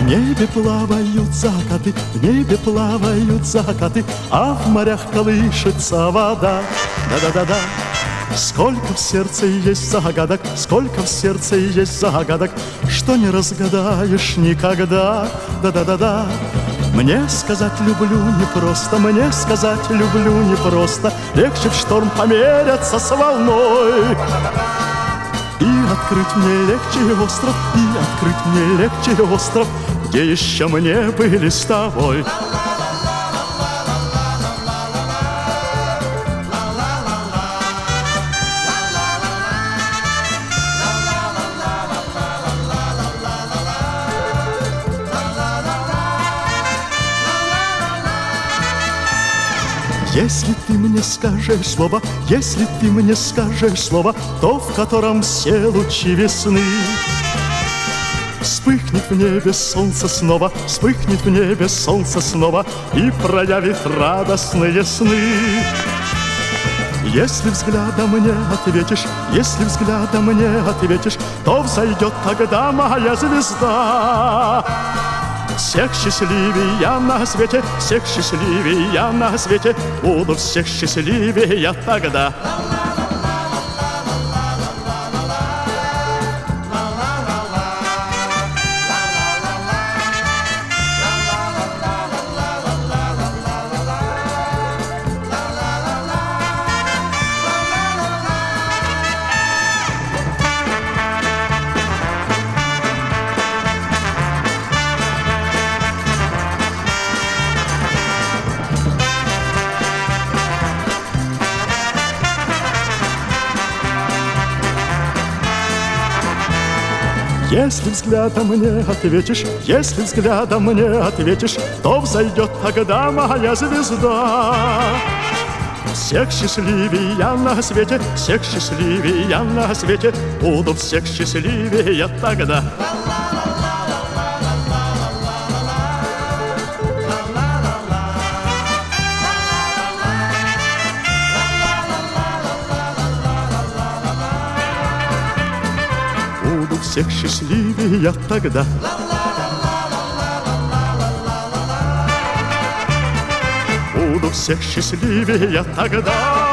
небе плавают закаты, в небе плавают закаты, а в морях колышется вода. Да-да-да-да. Сколько в сердце есть загадок, сколько в сердце есть загадок, что не разгадаешь никогда. Да-да-да-да. Мне сказать люблю непросто, мне сказать люблю непросто. Легче в шторм померяться с волной. И открыть мне легче остров, и открыть мне легче остров, где еще мне были с тобой. Если ты мне скажешь слово, если ты мне скажешь слово, то в котором все лучи весны. Вспыхнет в небе солнце снова, вспыхнет в небе солнце снова и проявит радостные сны. Если взглядом мне ответишь, если взглядом мне ответишь, то взойдет тогда моя звезда. Всех счастливее я на свете, всех счастливее я на свете, буду всех счастливее я тогда. Если взглядом мне ответишь, если взглядом мне ответишь, то взойдет тогда моя звезда. Всех счастливее я на свете, всех счастливее я на свете, буду всех счастливее я тогда. Буду всех счастливее я тогда. Буду всех счастливее я тогда.